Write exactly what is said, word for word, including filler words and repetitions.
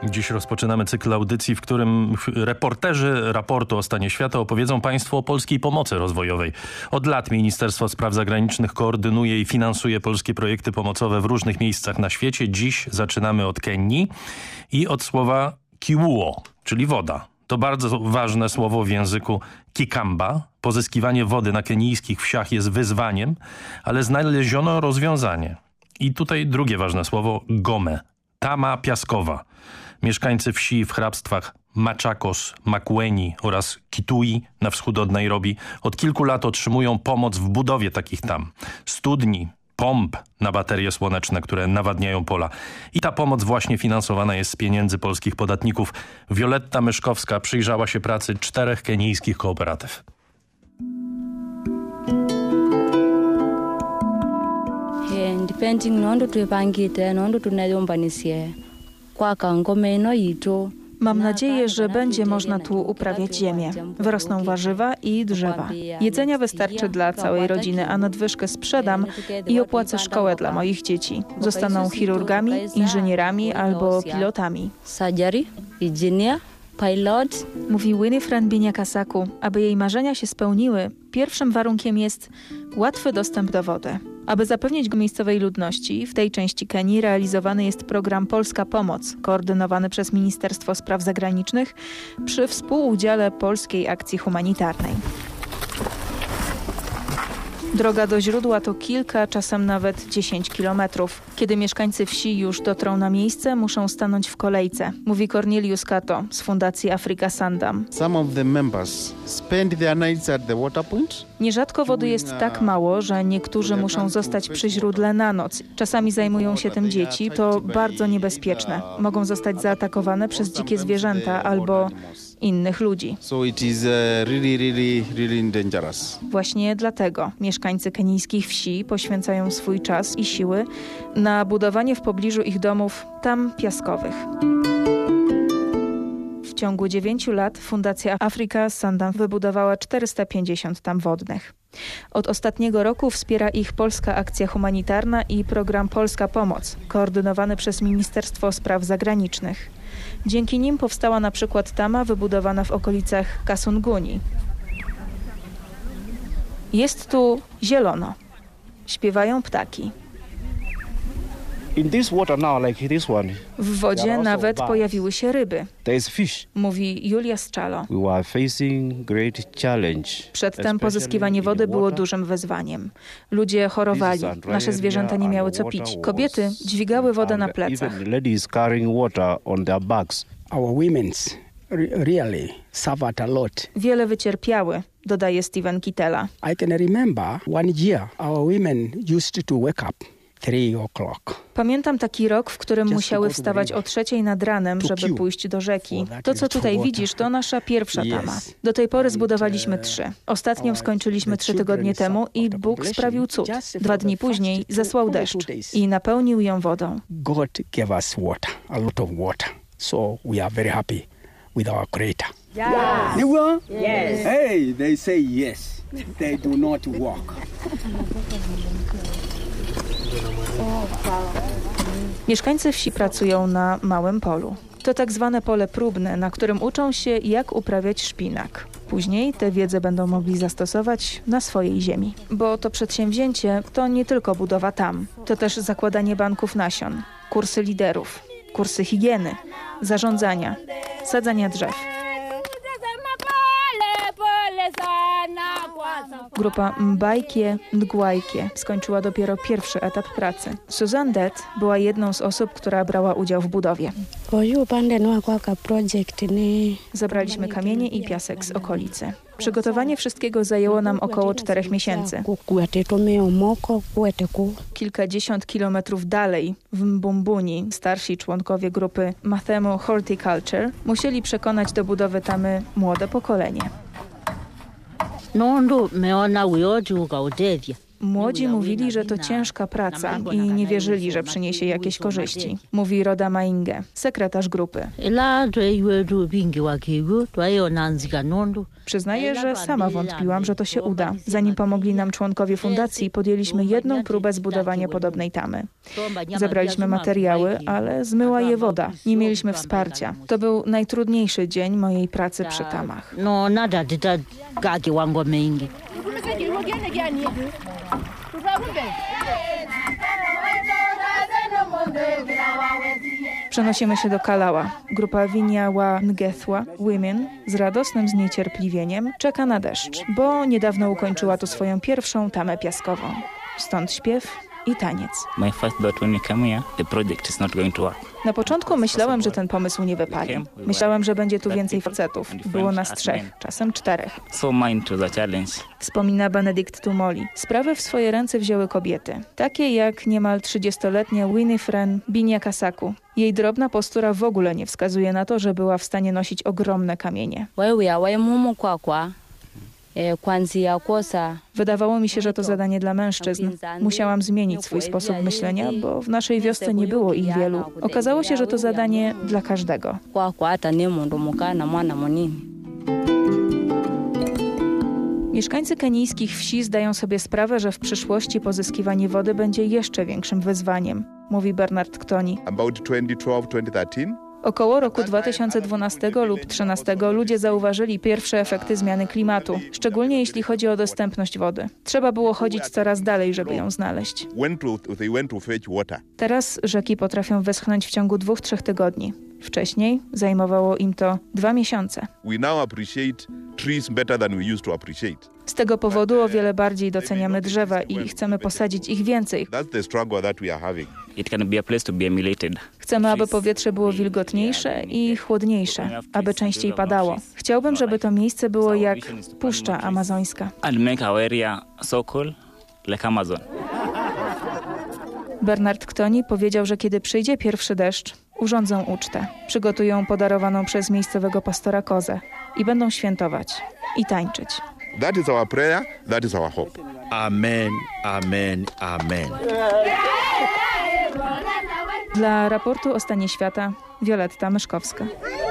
Dziś rozpoczynamy cykl audycji, w którym reporterzy raportu o stanie świata opowiedzą Państwu o polskiej pomocy rozwojowej. Od lat Ministerstwo Spraw Zagranicznych koordynuje i finansuje polskie projekty pomocowe w różnych miejscach na świecie. Dziś zaczynamy od Kenii i od słowa kiwuo, czyli woda. To bardzo ważne słowo w języku Kikamba. Pozyskiwanie wody na kenijskich wsiach jest wyzwaniem, ale znaleziono rozwiązanie. I tutaj drugie ważne słowo gome. Tama piaskowa. Mieszkańcy wsi w hrabstwach Machakos, Makueni oraz Kitui na wschód od Nairobi od kilku lat otrzymują pomoc w budowie takich tam studni, pomp na baterie słoneczne, które nawadniają pola. I ta pomoc właśnie finansowana jest z pieniędzy polskich podatników. Wioletta Myszkowska przyjrzała się pracy czterech kenijskich kooperatyw. Mam nadzieję, że będzie można tu uprawiać ziemię. Wyrosną warzywa i drzewa. Jedzenia wystarczy dla całej rodziny, a nadwyżkę sprzedam i opłacę szkołę dla moich dzieci. Zostaną chirurgami, inżynierami albo pilotami. Pilot. Mówi Winifred Binyakasaku. Aby jej marzenia się spełniły, pierwszym warunkiem jest łatwy dostęp do wody. Aby zapewnić go miejscowej ludności, w tej części Kenii realizowany jest program Polska Pomoc, koordynowany przez Ministerstwo Spraw Zagranicznych przy współudziale Polskiej Akcji Humanitarnej. Droga do źródła to kilka, czasem nawet dziesięć kilometrów. Kiedy mieszkańcy wsi już dotrą na miejsce, muszą stanąć w kolejce, mówi Cornelius Kato z Fundacji Africa Sandam. Some of the members spend their nights at the water point. Nierzadko wody jest tak mało, że niektórzy muszą zostać przy źródle na noc. Czasami zajmują się tym dzieci, to bardzo niebezpieczne. Mogą zostać zaatakowane przez dzikie zwierzęta albo innych ludzi. So it is really, really, really dangerous. Właśnie dlatego mieszkańcy kenijskich wsi poświęcają swój czas i siły na budowanie w pobliżu ich domów tam piaskowych. W ciągu dziewięciu lat Fundacja Africa Sandam wybudowała czterysta pięćdziesiąt tam wodnych. Od ostatniego roku wspiera ich Polska Akcja Humanitarna i program Polska Pomoc, koordynowany przez Ministerstwo Spraw Zagranicznych. Dzięki nim powstała na przykład tama wybudowana w okolicach Kasunguni. Jest tu zielono. Śpiewają ptaki. W wodzie nawet pojawiły się ryby, mówi Julia Schalo. Przedtem pozyskiwanie wody było dużym wyzwaniem. Ludzie chorowali, nasze zwierzęta nie miały co pić. Kobiety dźwigały wodę na plecach. Wiele wycierpiały, dodaje Steven Kitela. I can remember one year our women used to wake up. Pamiętam taki rok, w którym musiały wstawać o trzeciej nad ranem, żeby pójść do rzeki. To, co tutaj widzisz, to nasza pierwsza tama. Do tej pory zbudowaliśmy trzy. Ostatnią skończyliśmy trzy tygodnie temu i Bóg sprawił cud. Dwa dni później zesłał deszcz i napełnił ją wodą. God gave us water, a lot of water. So we are very happy with our Creator. Yes. You are? Yes. Hey, they say yes. They do not walk. Mieszkańcy wsi pracują na małym polu. To tak zwane pole próbne, na którym uczą się, jak uprawiać szpinak. Później tę wiedzę będą mogli zastosować na swojej ziemi. Bo to przedsięwzięcie to nie tylko budowa tam. To też zakładanie banków nasion, kursy liderów, kursy higieny, zarządzania, sadzania drzew. Grupa Mbajkie Ndgwajkie skończyła dopiero pierwszy etap pracy. Susan Det była jedną z osób, która brała udział w budowie. Zabraliśmy kamienie i piasek z okolicy. Przygotowanie wszystkiego zajęło nam około czterech miesięcy. Kilkadziesiąt kilometrów dalej, w Mbumbuni, starsi członkowie grupy Mathemu Horticulture musieli przekonać do budowy tamy młode pokolenie. Młodzi mówili, że to ciężka praca i nie wierzyli, że przyniesie jakieś korzyści, mówi Roda Mainge, sekretarz grupy. Przyznaję, że sama wątpiłam, że to się uda. Zanim pomogli nam członkowie fundacji, podjęliśmy jedną próbę zbudowania podobnej tamy. Zebraliśmy materiały, ale zmyła je woda. Nie mieliśmy wsparcia. To był najtrudniejszy dzień mojej pracy przy tamach. No, nada gagi wango mengi. Przenosimy się do Kalała. Grupa Winiała Ngethwa Women z radosnym zniecierpliwieniem czeka na deszcz, bo niedawno ukończyła tu swoją pierwszą tamę piaskową. Stąd śpiew i taniec. My first thought when we come here, the project is not going to work. Na początku myślałem, że ten pomysł nie wypali. Myślałem, że będzie tu więcej facetów. Było nas trzech, czasem czterech. So mine to the challenge. Wspomina Benedikt Tumoli. Sprawy w swoje ręce wzięły kobiety. Takie jak niemal trzydziestoletnia Winifred Binyakasaku. Jej drobna postura w ogóle nie wskazuje na to, że była w stanie nosić ogromne kamienie. Wydawało mi się, że to zadanie dla mężczyzn. Musiałam zmienić swój sposób myślenia, bo w naszej wiosce nie było ich wielu. Okazało się, że to zadanie dla każdego. Mieszkańcy kenijskich wsi zdają sobie sprawę, że w przyszłości pozyskiwanie wody będzie jeszcze większym wyzwaniem, mówi Bernard Ktoni. About twenty twelve twenty thirteen Około roku dwa tysiące dwunastego lub dwa tysiące trzynastego ludzie zauważyli pierwsze efekty zmiany klimatu, szczególnie jeśli chodzi o dostępność wody. Trzeba było chodzić coraz dalej, żeby ją znaleźć. Teraz rzeki potrafią wyschnąć w ciągu dwóch, trzech tygodni. Wcześniej zajmowało im to dwa miesiące. Z tego powodu o wiele bardziej doceniamy drzewa i chcemy posadzić ich więcej. It can be a place to be emulated. Chcemy, aby powietrze było wilgotniejsze i chłodniejsze, aby częściej padało. Chciałbym, żeby to miejsce było jak Puszcza Amazońska. And make our area so cool, like Amazon. Bernard Ktoni powiedział, że kiedy przyjdzie pierwszy deszcz, urządzą ucztę. Przygotują podarowaną przez miejscowego pastora kozę i będą świętować i tańczyć. That is our prayer, that is our hope. Amen, amen, amen. Dla raportu o stanie świata Wioletta Myszkowska.